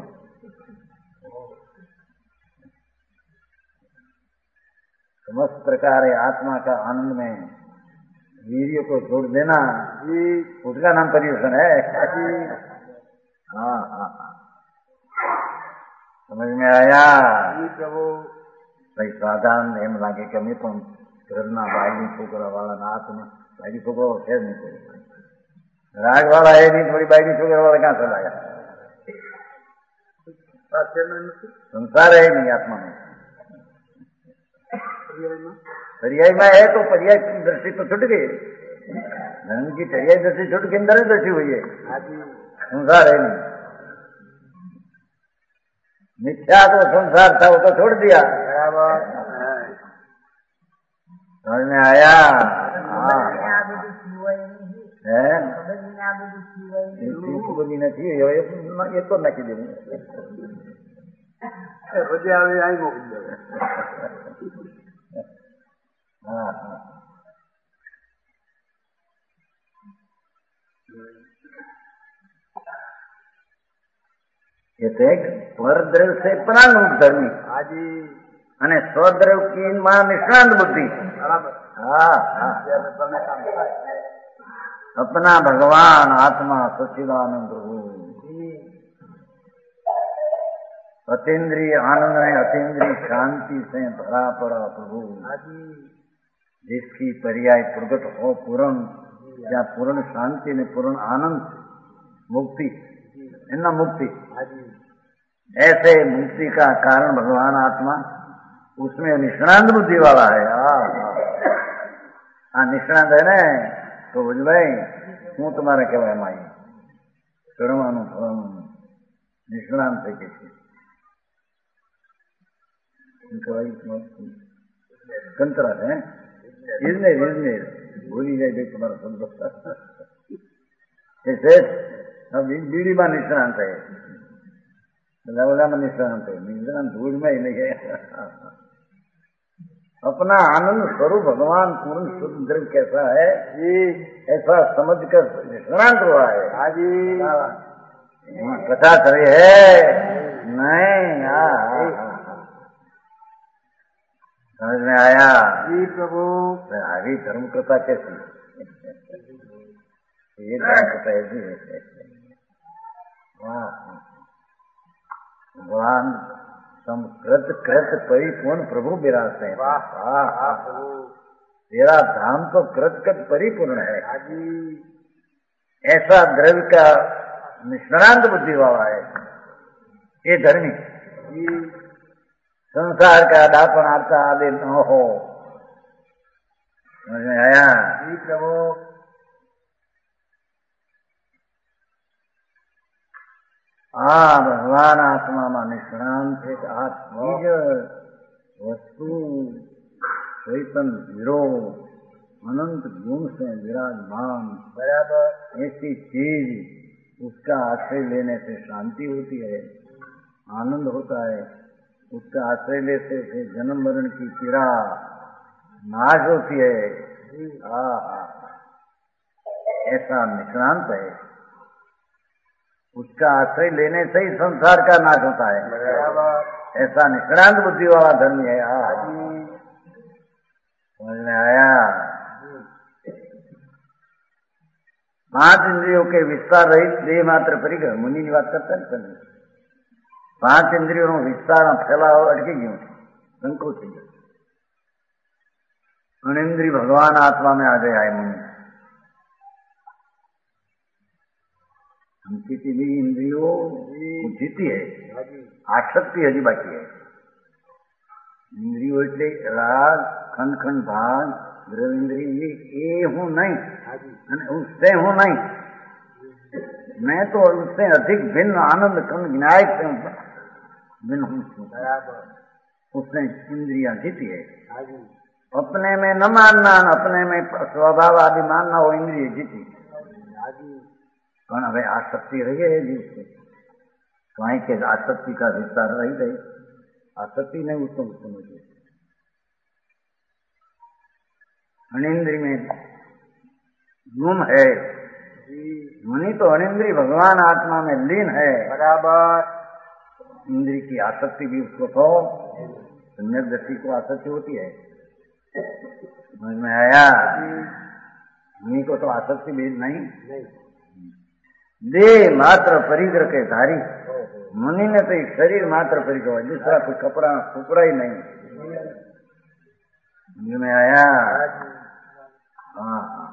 समस्त प्रकार आत्मा का आनंद में वीर्य को छोड़ देना जी, उसका नाम पर्यूषण है। हाँ हाँ हाँ समझ में आया जी प्रभु। भाई साधारण एम लागे कि અમે પણ ઘરના બાયડી છોકરા વાળા ના હાથમાં બાયડી છોકરો છે જ નહીં, કોઈ રાગ વાળા है नहीं, थोड़ी बायडी छोकरा वाला कहाँ से लाया? संसार है नहीं आत्मा में। पर्याय में है तो पर्याय की दृष्टि तो छुट गई, धर्म की पर्याय दृष्टि छुट के अंदर दृष्टि हुई है, संसार है नहीं। मिथ्या तो संसार था वो तो छोड़ दिया। समझ में आया? बोली नहीं ये तो नकी दे हाँ हाँ कहते परद्रव से परांगमुख धर्मी અને સ્વદ્રવ की मां निष्णांत बुद्धि। हाँ हाँ अपना भगवान आत्मा सच्चिदानंद प्रभु अतीन्द्रिय आनंद में अतीन्द्रिय शांति से भरा पड़ा प्रभु, जिसकी पर्याय प्रगट हो पूर्ण या पूर्ण शांति ने पूर्ण आनंद मुक्ति है ना, मुक्ति ऐसे मुक्ति का कारण भगवान आत्मा उसमें निष्णांत बुद्धि वाला है। हाँ निष्णांत है ना तो बुझ भाई हूँ तुम्हारा कहवा माई कर्मानु फलम निष्णांत है कैसे कंतरा है इजनेर इजनेर भूली जाए भाई तुम्हारा शब्द कैसे अब बीड़ी में निष्णांत है, लवला में निष्णांत है, निष्णांत धूल में ही नहीं है। अपना आनंद स्वरूप भगवान पूर्ण शुद्ध द्रव्य कैसा है ऐसा समझ कर निष्णांत हुआ है। कथा करे है नहीं। समझ में आया जी प्रभु। आगे धर्म कथा कैसी, ये धर्म कथा ऐसी है। भगवान संकृत कृत परिपूर्ण प्रभु विराजते हैं। तेरा धाम तो कृत कृत परिपूर्ण है, ऐसा द्रव्य का निष्णांत बुद्धि वाला है ये धर्मी। संसार का दापन आता आदि न हो। समझ में आया जी प्रभु। हाँ भगवान आत्मा में निष्णांत एक आत्मीज वस्तु चैतन्य हीरो अनंत गुण से विराजमान बराबर ऐसी चीज उसका आश्रय लेने से शांति होती है, आनंद होता है। उसका आश्रय लेते से जन्म मरण की पीड़ा नाश होती है। हाँ ऐसा निष्णांत है, उसका आश्रय लेने से ही संसार का नाश होता है। ऐसा निष्णांत बुद्धि वाला धर्मी है। समझ में आया? पांच इंद्रियों के विस्तार रहित देह मात्र परिग्रह मुनि की बात करता है। पांच इंद्रियों નો વિસ્તાર ફેલાવો અટકી ગયો, સંકોચી ગયો। अनिंद्रिय भगवान आत्मा में आ गया है मुनि। हम किसी भी इंद्रियों को जीती है, आसक्ति हजी बाकी है। ઇન્દ્રિયો એટલે રાગ, ખંડ ખંડ ભાગ, ગ્રહ ઇન્દ્રિય એ હું નહીં અને उससे हूँ नहीं। मैं तो उससे अधिक भिन्न आनंद खंड न्याय से भिन्न हूँ। उसने इंद्रिया जीती है। अपने में न मानना, अपने में स्वभाव आदि मानना, वो इंद्रिय जीती। પણ હવે આસક્તિ રહી ગઈ દિવસે કहीं के आसक्ति का विस्तार रही गई। आसक्ति नहीं उसको समझे। अनिंद्रिय में गुम है। मुनि तो अनिंद्रिय भगवान आत्मा में लीन है। बराबर। इंद्रिय की आसक्ति भी उसको तो सम्यक दृष्टि को आसक्ति होती है। समझ में आया? मुनि को तो आसक्ति भी नहीं। देह मात्र परिग्रह के धारी। मुनि ने तो एक शरीर मात्र परिग्रह, दूसरा कोई कपड़ा टुकड़ा ही नहीं। समझ में आया? हाँ हाँ।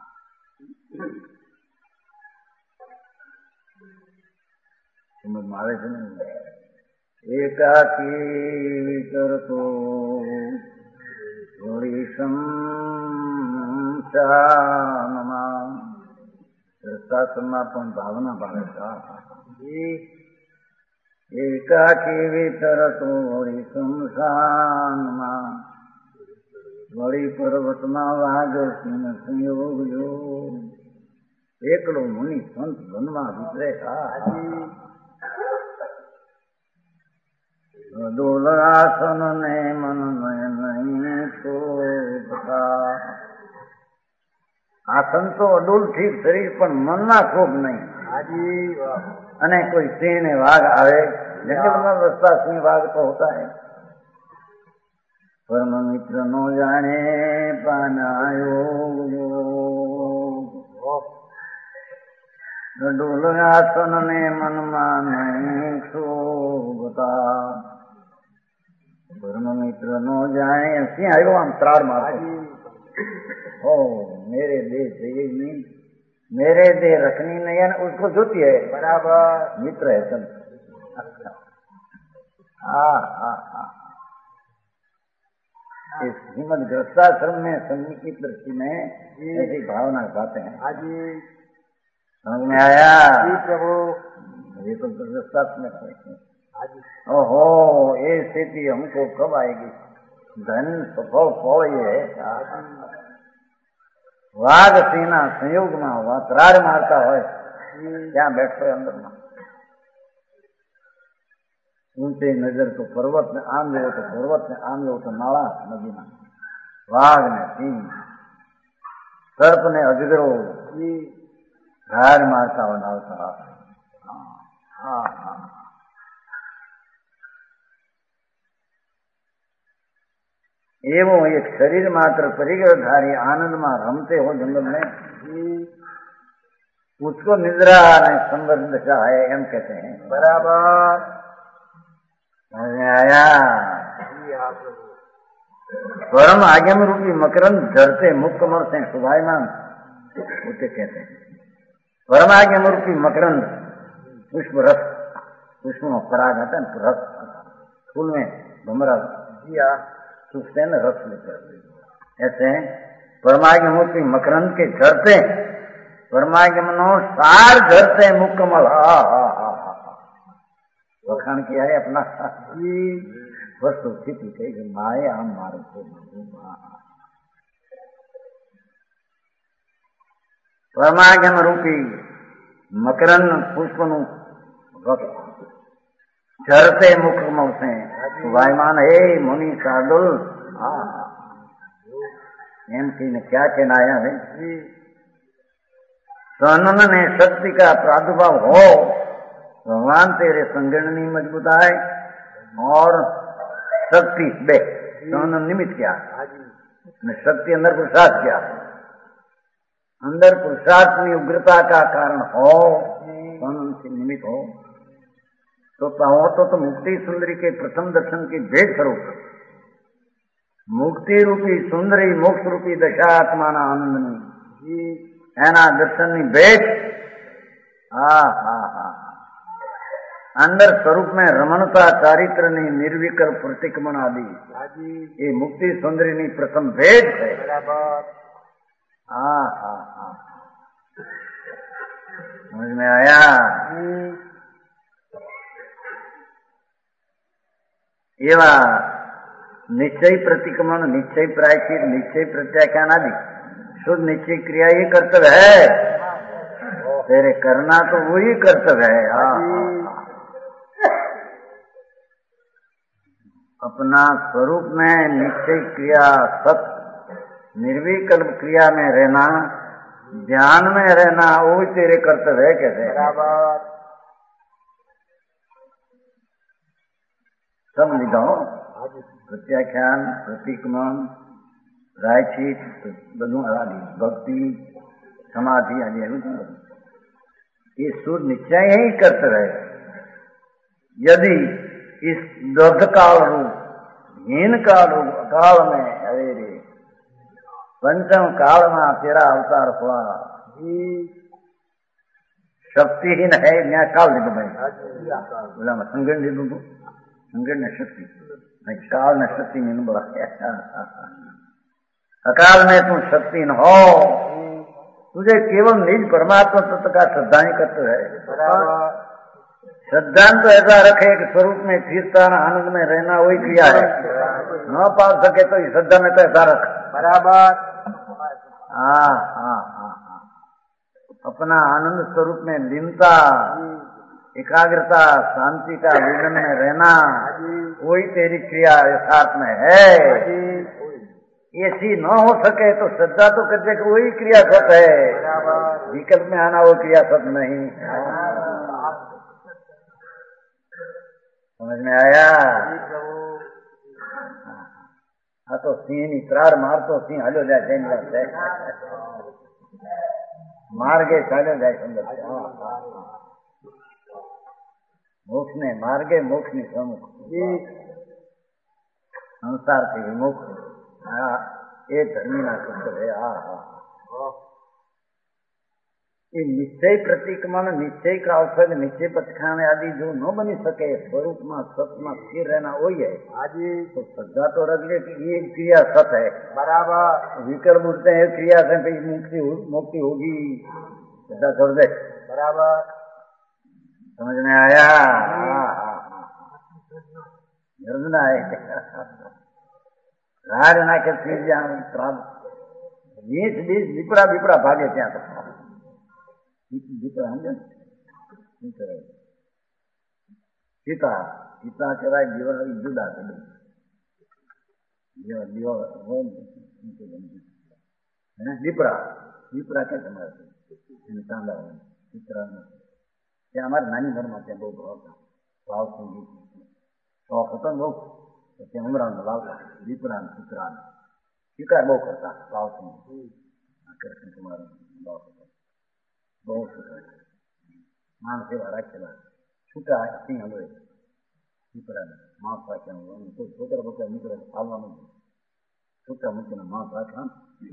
समझ में आवे છે ને? एकाकी करतो थोड़ी संसारमा શાસ્ત્રમાં પણ ભાવના ભાવે એકાકી વિતરતો વળી શમશાનમાં વળી પર્વતમાં વાગસીન સંયોગ યોગ એકલો મુનિ સંત વનમાં વિતરે ડોલરાસન ને મન નહીં શોભતા। આસન તો અડોલ ઠીક શરીર પણ મનમાં શોભ નહીં। અને કોઈ સિંહ ને વાઘ આવે, જંગલમાં રસ્તા સિંહ वाघ तो होता है। परम मित्र नो जाने पानायो डोल आसन ने मन माने शोभता। परम मित्र नो जाने सिंह आयो आम त्राड़ मारतो। ओ मेरे देह चाहिए नहीं, मेरे देह रखनी नहीं है, उसको जोती है। बराबर। मित्र है तुम। हाँ हाँ हाँ। इस श्रीमद गृहस्थाश्रम में संधि की दृष्टि में ऐसी भावना बातें हैं। समझ में आया? जी प्रभु। ये तो गृहस्थाश्रम में है। ओहो, ये स्थिति हमको कब आएगी? धन सफल फल ये है। वाघ सेना संयोग में हुआ त्राड़ मारता है, क्या बैठो अंदर में। ऊंचे नजर तो पर्वत में आम लो तो पर्वत में आम लो तो नाला नदी में वाघ ने सिंह सर्प ने अजगरो त्राड़ मारता हो नालता। हाँ हाँ। एवं एक शरीर मात्र परिग्रहधारी आनंद में रमते हो जंगल में, उसको निद्रा ने संबंध दशा है एम कहते हैं। बराबर। आया? परम आगम रूपी मकरंद झरते मुख कमल से सुभायमान उसे कहते हैं। परम आगम रूपी मकरंद पुष्प रस, पुष्प में पराग आता है रस, फूल में भमरा दिया सुखते न रस लेकर। ऐसे परमागम रूपी मकरंद के झरते, परमागमनो सार झरते मुख कमल। हा हा हा हा। वखाण किया है अपना वस्तु स्थिति कही माए आम मारे को। परमागम रूपी मकरंद पुष्पनु झरते मुख कमल से सुभायमान हे मुनि शार्दुल। एम की ने क्या कहना आया है? सनन ने शक्ति का प्रादुर्भाव हो, भगवान तेरे संगणनी मजबूताई और शक्ति बे सनन निमित्त क्या ने शक्ति अंदर पुरुषार्थ क्या, अंदर पुरुषार्थ में उग्रता का कारण हो, सनन से निमित्त हो तो हो तो, तो मुक्ति सुंदरी के प्रथम दर्शन की भेद स्वरूप मुक्ति रूपी सुंदरी मोक्ष रूपी दशा आत्मा ना आनंदनी एना दर्शन नी भेद। हा हा हा। अंदर स्वरूप में रमणता चारित्र ની નિર્વિકલ્પ પ્રતિક્રમણ આદિ હાજી ये मुक्ति सुंदरी ની प्रथम भेद है। બરાબર हाँ हाँ हाँ समझ में आया। હમ, एवा निश्चय प्रतिक्रमण निश्चय प्रायश्चित निश्चय प्रत्याख्यान आदि शुद्ध निश्चय क्रिया ही कर्तव्य है। तेरे करना तो वही कर्तव्य है। हाँ हाँ हाँ। अपना स्वरूप में निश्चय क्रिया सत निर्विकल्प क्रिया में रहना ध्यान में रहना वही तेरे कर्तव्य है। कैसे બરાબર सब लिखाओ હાજી प्रत्याख्यान प्रतिक्रमण प्रायश्चित બધું आदि भक्ति समाधि आदि है ये शुद्ध निश्चय ही कर्तव्य है। यदि इस दग्ध काल रूप हीन काल रूप काल में अरे रे पंचम काल में तेरा अवतार हुआ હમ, शक्तिहीन है मैं काल दे दो भाई હાજી बोला मैं संगठन दे दूँ संगठन ने शक्ति मैं काल ने शक्ति नहीं बोला अकाल में तुम शक्तिहीन हो હમ, तुझे केवल निज परमात्मा तत्व का श्रद्धा ही करते है। બરાબર श्रद्धा तो ऐसा रखे कि स्वरूप में स्थिरता आनंद में रहना वही क्रिया है। न पा सके तो इस श्रद्धा में तो ऐसा रख। બરાબર हाँ हाँ हाँ हाँ अपना आनंद स्वरूप में लीनता હમ, एकाग्रता शांति का विघन में रहना હાજી वही तेरी क्रिया यथार्थ में है। હાજી ऐसी न हो सके तो श्रद्धा तो करते कि वही क्रिया सत है। બરાબર विकल्प में आना वो क्रिया सत नहीं। समझ में आया। હરી પ્રભુ हाँ तो सिंह नी त्रार मार तो सिंह हलो जाए जैन जाए मार गए चालो जाए सुंदर से। हाँ, हाँ, हाँ। मोक्ष ने मार गए मोक्ष ने प्रमुख હમ, संसार के विमुख हाँ ये धर्मी ना करते है। हाँ हाँ ये निश्चय प्रतिक्रमण निश्चय का अवसर निश्चय प्रतिखान आदि जो न बनी सके स्वरूप में सत में स्थिर रहना वही है। હાજી तो श्रद्धा तो रख ले कि ये क्रिया सत है। બરાબર विकल्प उठते हैं क्रिया से फिर मुक्ति हो, मुक्ति होगी श्रद्धा छोड़ दे। બરાબર समझ में आया। हाँ हाँ हाँ गर्जना है राज ना के फिर जान प्राप्त बीस बीस दीपड़ा दीपड़ा भागे त्या तो दीपड़ा समझे सीता सीता कहेवाय दिवर जुदा કરી दिवर दिवर હોય ને દીપડા દીપડા કે તમારે એને ચાંદા હોય દીપડા ત્યાં અમારે નાની ઘરમાં ત્યાં બહુ ભાવ હતા ભાવ સંગીત શોખ હતો ને બહુ ત્યાં ઉમરાને લાવતા દીપડા ને દીપડા શિકાર બહુ કરતા ભાવ સંગીત કૃષ્ણ કુમાર ભાવ બહુ શિકાર માણસ એવા રાખેલા છૂટા સિંહ હોય દીપડાને માંસ રાખ્યા કોઈ છોકરા બોકરા નીકળે ખાવાનું છૂટા મૂકીને માંસ રાખ્યા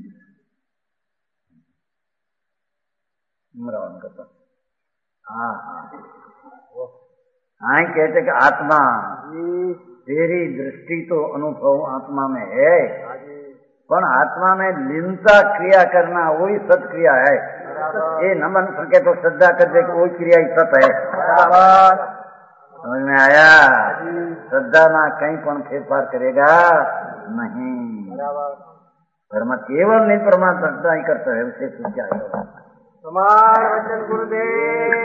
ઉમરાવાનું કરતા। हाँ हाँ हाँ कहते कि आत्मा तेरी दृष्टि तो अनुभव आत्मा में है पर आत्मा में लीनता क्रिया करना वही सत्क्रिया है। ये न बन सके तो श्रद्धा कर दे कि वही क्रिया ही सत है। समझ में आया। श्रद्धा ना कहीं पण फेरफार करेगा नहीं। धर्म केवल नहीं परमात्मा श्रद्धा ही करता है उसे कुछ चाहिए। તમાર વચન ગુરુદેવ